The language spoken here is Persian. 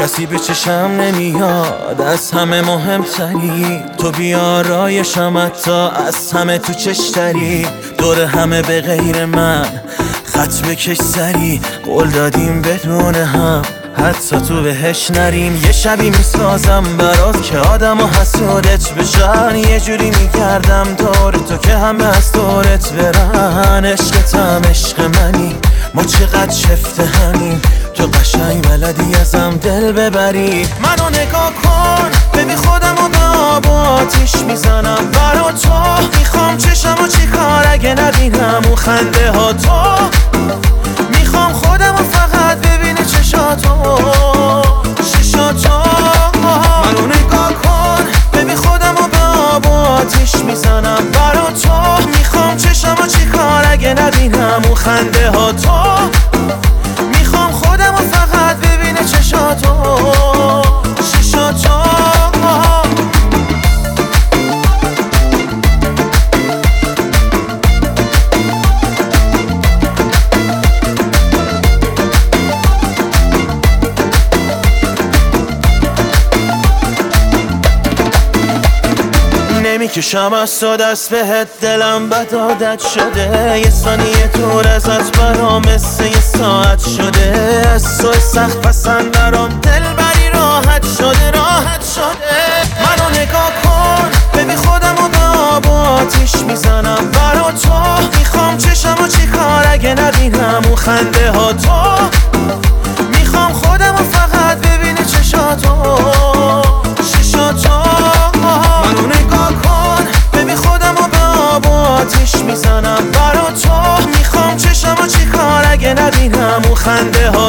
کسی به چشم نمیاد، از همه مهمتری تو، بیارایشم حتی از همه تو چشتری. دور همه به غیر من خط بکش سری، قول دادیم بدون هم حتی تو بهش نریم. یه شبی میسازم برات که آدم و حسودت بشن، یه جوری میگردم دور تو که همه از دورت برن. عشقتم عشق منی، ما چقدر شفته همیم، تو قشنگ بلدی ازم دل ببری. منو نگاه کن ببین خودم و به آب و آتیش میزنم برا تو. میخوام چشم و چی کار اگه نبینم اون خنده ها تو. میخوام خودم و فقط ببینه چشاتو چشاتو. منو نگاه کن ببین خودم و به آب و آتیش میزنم برا تو. میخوام چشم و چی کار اگه نبینم اون خنده ها تو. میخوام خودم و فقط ببینه چشاتو چشاتو. نمیکشم از تو دست بهت، دلم بد عادت شده. یه ثانیه دور ازت برام مثل یه ساعت شده. از تو سخت پسند درام دل بری راحت شده راحت شده. منو نگاه کن ببین خودم و به آب و آتیش میزنم برا تو. میخوام چشم و چی کار اگه نبینم اون خنده ها تو. میخوام خودم و فقط ببینه چشاتو چشاتو. منو نگاه کن ببین خودم و به آب و آتیش میزنم برا تو. میخوام چشم و چی کار اگه نبینم اون خنده ها